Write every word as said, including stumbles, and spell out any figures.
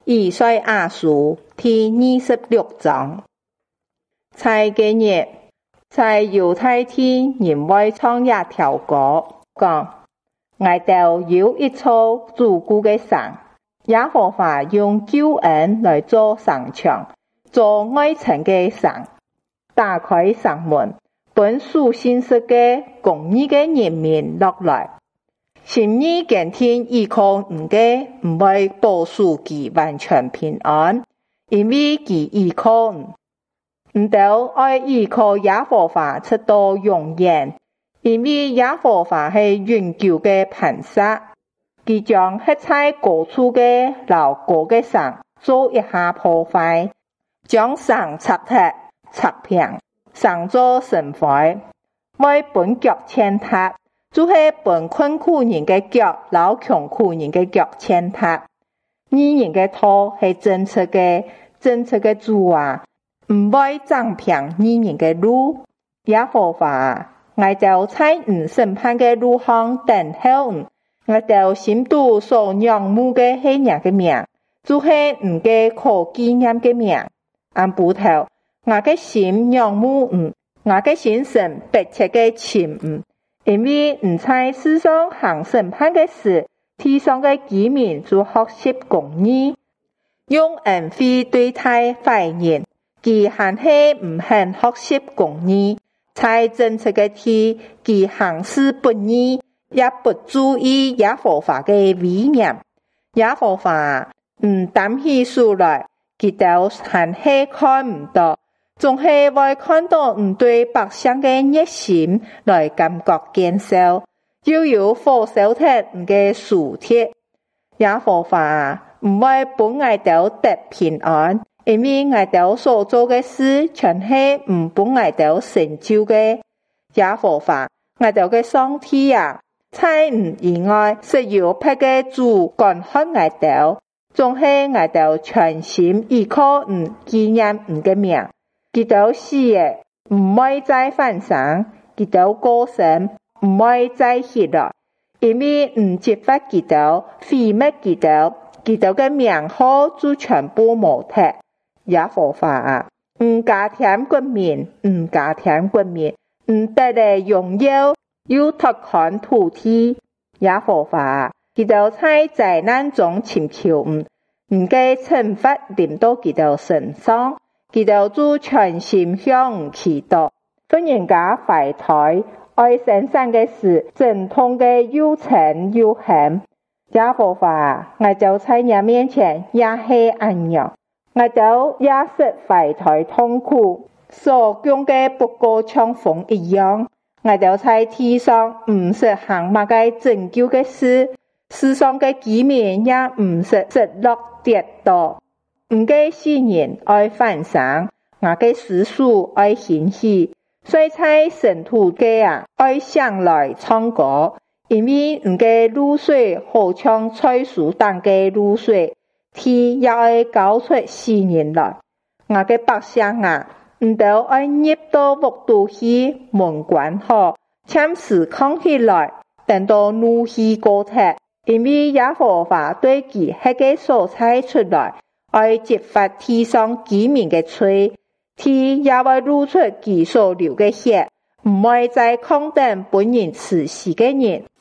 以賽亞書第二十六章。在嗰日，在猶太地人會唱一條歌，講我哋有一座堅固嘅城，耶和華用救恩來做城牆，做愛城嘅城，打開城門，本屬信實嘅公義嘅人民落來。心意堅定依靠唔嘅，唔會保守其完全平安，因為其依靠唔，唔到愛依靠耶和華直到永遠，因為耶和華係永久嘅磐石，佢將一切高處嘅樓高嘅城做一下破壞，將城拆拆拆平，城做成灰，為本腳踐踏。就係本困苦人嘅腳，老窮苦人嘅腳踐踏。義人嘅道係正直嘅，正直嘅主啊，唔會增平義人嘅路。耶和華，我哋在唔審判嘅路上等候唔，我哋心度所仰慕嘅係人嘅名，就係唔嘅可紀念嘅名。按布頭，我嘅心仰慕唔，我嘅心神迫切嘅尋唔。因為唔在世上行審判嘅事，地上嘅居民就學習公義，用恩惠對待壞人，佢還係唔肯學習公義，在正直嘅地，佢行事不義，也不注意耶和華嘅威嚴。耶和華唔擔起書來，佢都還係看唔到。總係會看到唔對百姓嘅熱心來感覺堅守，又有火燒鐵唔嘅樹鐵。耶和華唔會本我哋得平安，因為我哋所做嘅事全係唔本我哋成就嘅。耶和華我哋嘅上帝啊，在唔以外是有派嘅主管看我哋，總係我哋全心依靠唔紀念唔嘅名。佢哋死嘅唔會再翻生，佢哋過身唔會再起來，因為唔揭發佢哋，毀滅佢哋，佢哋嘅名號就全部冇踢。耶和華啊，唔加添冠冕，唔加添冠冕，唔得嚟榮耀，要拓寬土地。耶和華啊，佢哋在災難中尋求唔，唔嘅懲罰臨到佢哋身上。佢哋就全心向祈禱，當人家懷胎愛生產嘅事，陣痛嘅又沉又狠。耶和華，我就在你面前也係安樣，我就也是懷胎痛苦，所講嘅不過像風一樣。我就在地上唔是行乜嘅拯救嘅事，世上嘅居民也唔是失落跌倒。唔嘅世人愛翻生，我嘅師叔愛欣喜，所在神土嘅啊愛上來唱歌，因為唔嘅露水好像菜樹當嘅露水，天也愛搞出世人來。我嘅百姓啊，唔都愛入到屋度去門關好，暫時空起來，等到怒氣過退，因為耶和華對其迄個所採出來。愛揭發地上居民嘅罪，天也會露出其所流嘅血，唔會再抗等本人慈禧嘅人。